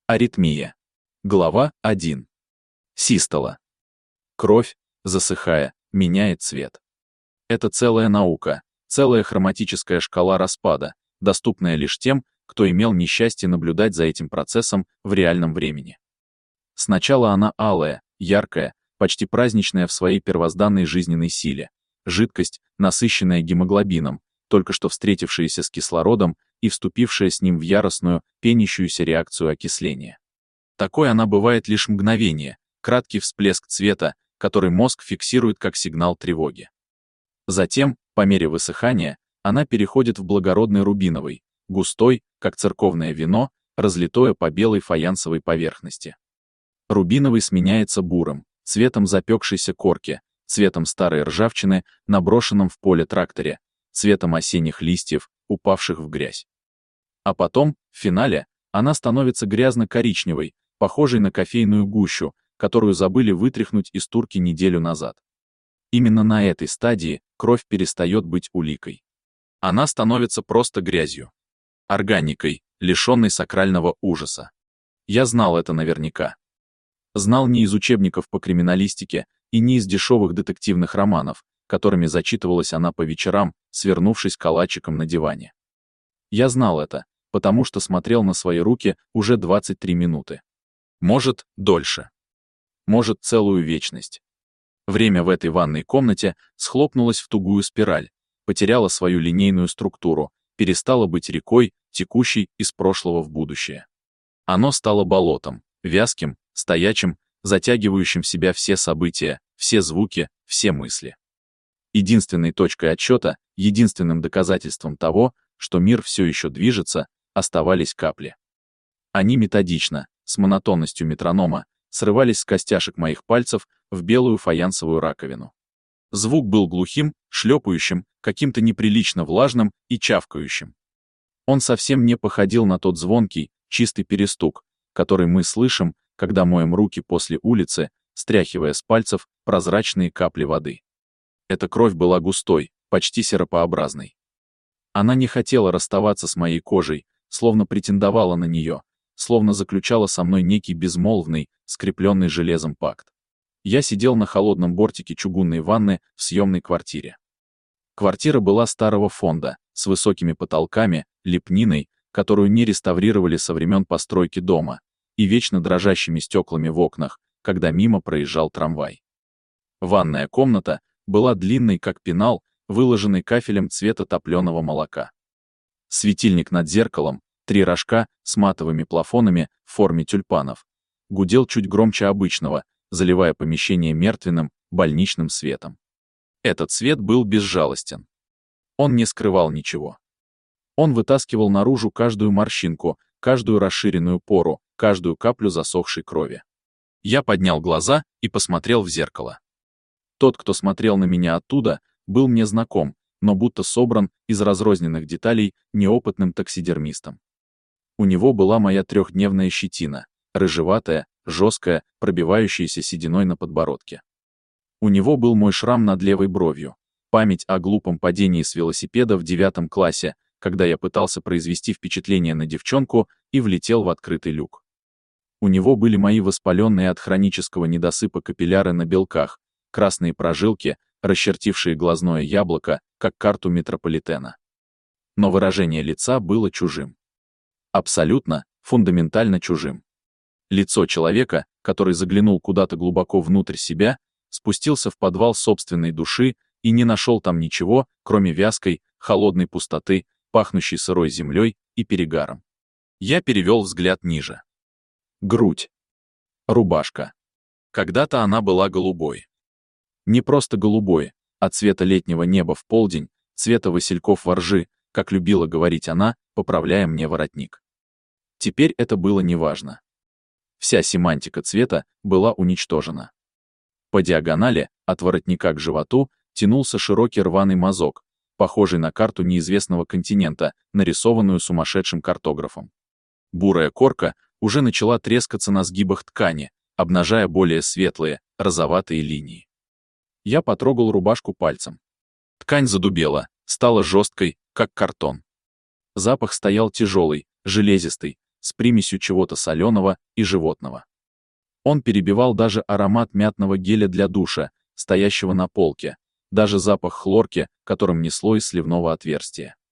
Аритмия. Глава 1. Систола. Кровь, засыхая, меняет цвет. Это целая наука, целая хроматическая шкала распада, доступная лишь тем, кто имел несчастье наблюдать за этим процессом в реальном времени. Сначала она алая, яркая, почти праздничная в своей первозданной жизненной силе, жидкость, насыщенная гемоглобином, только что встретившаяся с кислородом и вступившая с ним в яростную, пенящуюся реакцию окисления. Такой она бывает лишь мгновение, краткий всплеск цвета, который мозг фиксирует как сигнал тревоги. Затем, по мере высыхания, она переходит в благородный рубиновый, густой, как церковное вино, разлитое по белой фаянсовой поверхности. Рубиновый сменяется бурым, цветом запекшейся корки, цветом старой ржавчины на брошенном в поле тракторе, цветом осенних листьев, упавших в грязь. А потом, в финале, она становится грязно-коричневой, похожей на кофейную гущу, которую забыли вытряхнуть из турки неделю назад. Именно на этой стадии кровь перестает быть уликой. Она становится просто грязью. Органикой, лишенной сакрального ужаса. Я знал это наверняка. Знал не из учебников по криминалистике и не из дешевых детективных романов, которыми зачитывалась она по вечерам, свернувшись калачиком на диване. Я знал это, потому что смотрел на свои руки уже 23 минуты. Может, дольше. Может, целую вечность. Время в этой ванной комнате схлопнулось в тугую спираль, потеряло свою линейную структуру, перестало быть рекой, текущей из прошлого в будущее. Оно стало болотом, вязким, стоячим, затягивающим в себя все события, все звуки, все мысли. Единственной точкой отсчета, единственным доказательством того, что мир все еще движется, оставались капли. Они методично, с монотонностью метронома, срывались с костяшек моих пальцев в белую фаянсовую раковину. Звук был глухим, шлепающим, каким-то неприлично влажным и чавкающим. Он совсем не походил на тот звонкий, чистый перестук, который мы слышим, когда моем руки после улицы, стряхивая с пальцев прозрачные капли воды. Эта кровь была густой, почти сиропообразной. Она не хотела расставаться с моей кожей, словно претендовала на нее, словно заключала со мной некий безмолвный, скрепленный железом пакт. Я сидел на холодном бортике чугунной ванны в съемной квартире. Квартира была старого фонда, с высокими потолками, лепниной, которую не реставрировали со времен постройки дома, и вечно дрожащими стеклами в окнах, когда мимо проезжал трамвай. Ванная комната была длинной, как пенал, выложенный кафелем цвета топленого молока. Светильник над зеркалом, 3 рожка с матовыми плафонами в форме тюльпанов, гудел чуть громче обычного, заливая помещение мертвенным, больничным светом. Этот свет был безжалостен. Он не скрывал ничего. Он вытаскивал наружу каждую морщинку, каждую расширенную пору, каждую каплю засохшей крови. Я поднял глаза и посмотрел в зеркало. Тот, кто смотрел на меня оттуда, был мне знаком, но будто собран из разрозненных деталей неопытным таксидермистом. У него была моя 3-дневная щетина, рыжеватая, жесткая, пробивающаяся сединой на подбородке. У него был мой шрам над левой бровью, память о глупом падении с велосипеда в 9 классе, когда я пытался произвести впечатление на девчонку и влетел в открытый люк. У него были мои воспаленные от хронического недосыпа капилляры на белках, красные прожилки, расчертившие глазное яблоко, как карту метрополитена. Но выражение лица было чужим. Абсолютно, фундаментально чужим. Лицо человека, который заглянул куда-то глубоко внутрь себя, спустился в подвал собственной души и не нашел там ничего, кроме вязкой, холодной пустоты, пахнущей сырой землей и перегаром. Я перевел взгляд ниже. Грудь. Рубашка. Когда-то она была голубой. Не просто голубой, а цвета летнего неба в полдень, цвета васильков во ржи, как любила говорить она, поправляя мне воротник. Теперь это было неважно. Вся семантика цвета была уничтожена. По диагонали, от воротника к животу, тянулся широкий рваный мазок, похожий на карту неизвестного континента, нарисованную сумасшедшим картографом. Бурая корка уже начала трескаться на сгибах ткани, обнажая более светлые, розоватые линии. Я потрогал рубашку пальцем. Ткань задубела, стала жесткой, как картон. Запах стоял тяжелый, железистый, с примесью чего-то соленого и животного. Он перебивал даже аромат мятного геля для душа, стоящего на полке, даже запах хлорки, которым несло из сливного отверстия.